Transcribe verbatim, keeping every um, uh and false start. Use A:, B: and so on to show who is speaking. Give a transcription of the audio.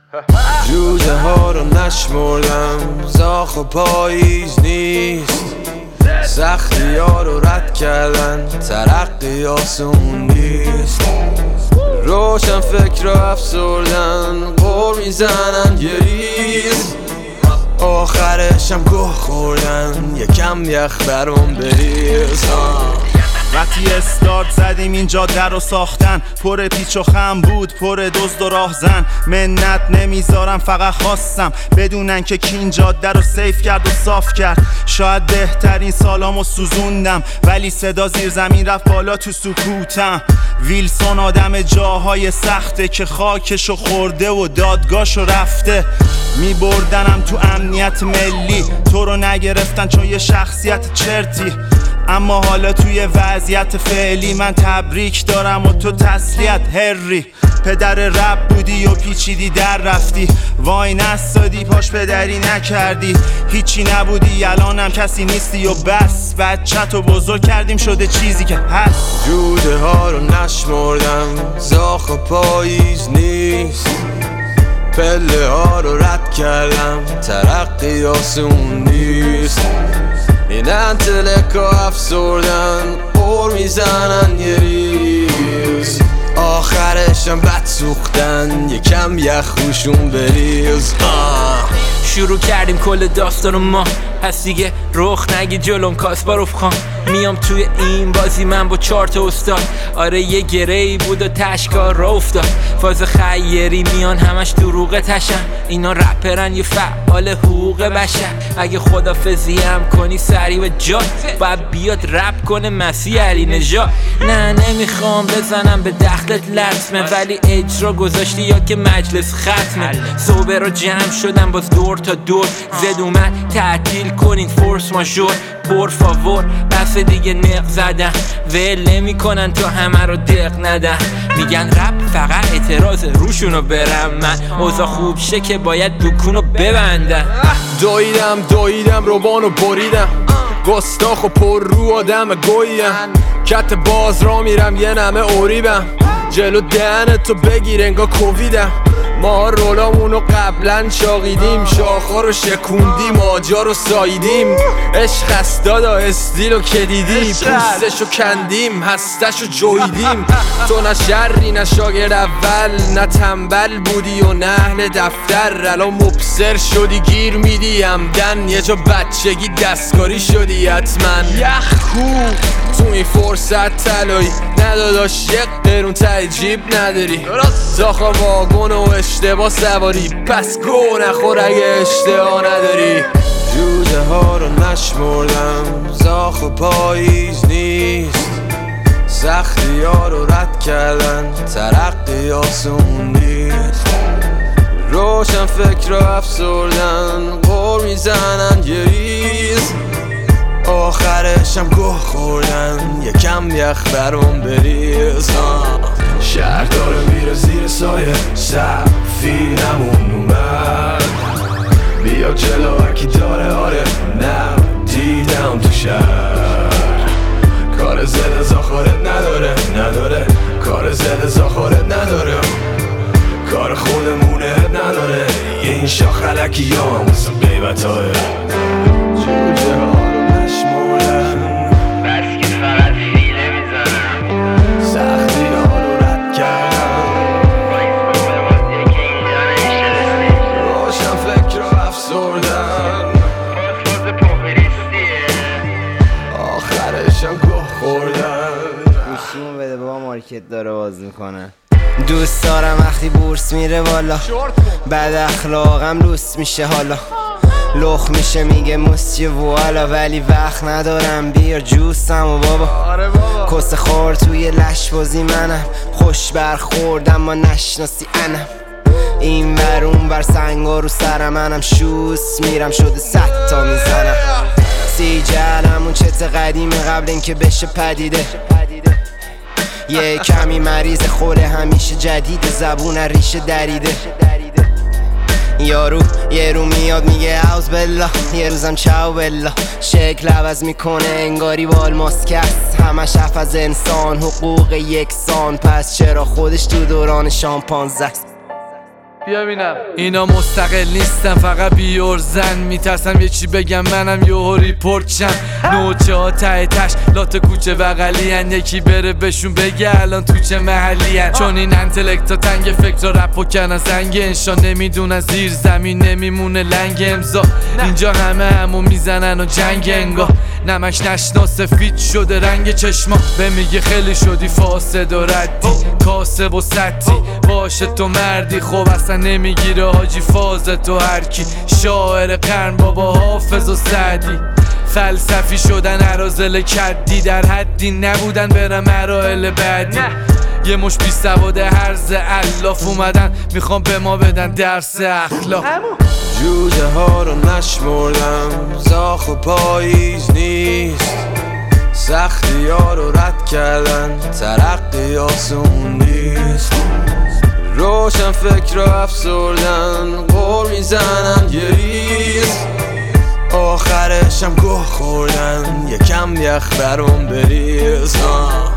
A: جوجه ها رو نشمردم، زاخ و پاییز نیست، سختی ها رو رد کردن، ترقی آسون نیست. روشن فکر رو افسردن، قور میزنن یه ریز، آخرشم گوه خوردن، یکم یخ برام بریز.
B: وقتی استارت زدیم این جاده رو ساختن، پر پیچ و خم بود، پر دزد و راهزن. منت نمیذارم، فقط خواستم بدونن که کی این جاده رو سیف کرد و صاف کرد. شاید بهترین سالامو سوزوندم، ولی صدا زیر زمین رفت بالا تو سکوتم. ویلسون آدم جاهای سخته که خاکشو خورده و دادگاهشو رفته. میبردنم تو امنیت ملی، تو رو نگرفتن چون یه شخصیت چرتی. اما حالا توی وضعیت فعلی من تبریک دارم و تو تسلیت هری. پدر رب بودی و پیچیدی در رفتی، وای نستادی پاش پدری نکردی. هیچی نبودی الانم کسی نیستی و بس، بچه‌تو بزرگ کردیم شده چیزی که هست.
A: جوجه ها رو نشمردم، زاخ و پاییز نیست، پله ها رو رد کردم، ترقی آسون نیست. این انتلکا افسردن، قور میزنن یه ریز، آخرشم بد سوختن، یکم یخ روشون بریز.
C: شروع کردیم کل داستان و ما، پس دیگه رخ نگی جلوم کاسپاروف خان. میام توی این بازی من با چهار تا استاد، آره یه گره‌ای بود و تشکار را افتاد. فاز خیری میان همش دروغ تشن، اینا رپرن یه فعال حقوق بشر. اگه خدافظی هم کنی سری و جا، باید بیاد رپ کنه مسیح علی نژاد. نه نمیخوام بزنم به دخلت لطمه، ولی اجرا گذاشتی یا که مجلس ختمه. صوبه رو جمع شدم باز دور تا دور، زد اومد تعطیل کنین فورس ماژور. پر فاور بس دیگه نق زدن، ول نمی کنن تا همه رو دق ندن. میگن رپ فقط اعتراض روشونو برم من، اوضاع خوب شه که باید دکونو ببندن.
A: دویدم دویدم روبانو بریدم، گستاخ و پر رو آدم گویم. کت باز را میرم یه نمه اوریبم، جلو دهنتو بگیر انگا کوویدم. ما رولامونو قبلا شاقیدیم، شاخا رو شکوندیم، آجا رو ساییدیم. عشق است دادا استیلو که دیدی، پوستشو کندیم، هستشو جویدیم. تو نه شری نه شاگرد اول، نه تنبل بودی و نه اهل دفتر. الان مبصر شدی گیر میدی همدن، یه جا بچگی دستکاری شدی حتما. یخ کو تو این فرصت طلایی، نداداش یک قرون ته جیب نداری. زاخا واگن و اشتباه سواری، پس گو نخور اگه اشتباه نداری. جوجه ها رو نشمردم، زاخ و پاییز نیست، سختی ها رو رد کردن، ترقی آسون نیست. روشن فکر رو افسردن، قور میزنن یه ریز، آخرشم گوه خوردن، یکم یخ برام بریز.
D: شهر داره میره زیر سایه، سفینمون اومد، بیا جلو هرکی داره. آره نه دیدم تو شهر، کار زده زاخارت نداره نداره، کار زده زاخارت نداره، کار خودمونه نداره. این شاخ علکی یا هم واسه قیبت های
A: جوجه ها رو نشمردم،
E: بس که فقط فیله میزنم،
A: سختی ها رو رد کردم، روشن فکر رو افسردن، آخرشم گوه خوردن.
F: گوشیمو بده بابا، مارکت داره باز میکنه. دوست دارم وقتی بورس میره بالا، بد اخلاقم لوس میشه حالا، لخ میشه میگه موسیه والا، ولی وقت ندارم بیار جوسم و بابا. کس خور توی لش بازی منم، خوش برخوردم ما نشناسی انم. این ور اون ور سنگا رو سرم، منم شوس میرم شده صد تا میزنم. سی جلم اون چت قدیمه قبل اینکه بشه پدیده، یه کمی مریض خوره همیشه جدید، زبون ریشه دریده. یارو یه رو میاد میگه اوز بلا، یه روزم چاو بلا، شکل عوض میکنه انگاری بال ماسکست، همش حرف از انسان حقوق یکسان، پس چرا خودش تو دوران شامپانزه است.
A: بیا بینم. اینا مستقل نیستن فقط بیورزن، میترسم یه چی بگم منم یهو ریپورت شم. نوچه ها ته تش لات کوچه بغلی هن، یکی بره بهشون بگه الان تو چه محلی هن. چون این انتلکت ها تنگ فکر رپ و کنن زنگ انشان، نمیدونن زیر زمین نمیمونه لنگ امضا. اینجا همه همو میزنن و جنگ انگاه، نمش نشنا سفید شده رنگ چشما. به میگه خیلی شدی فاسد و ردی، کاسب و سطی باشه تو مردی. خب اصلا نمیگیره حاجی فاز تو هرکی، شاعر قرن بابا حافظ و سعدی. فلسفی شدن عرازل کدی، در حدی نبودن برم مراحل بعدی. یه مش بی سواد هرز الاف اومدن میخوام به ما بدن درس اخلاق.
D: جوجه ها رو نشمردم، زاخ و پاییز نیست، سختی ها رو رد کردن، ترقی آسون نیست. روشن فکر رو افسردن، قول میزنن یه ریز، آخرشم گوه خوردن، یکم یخ برام بریز.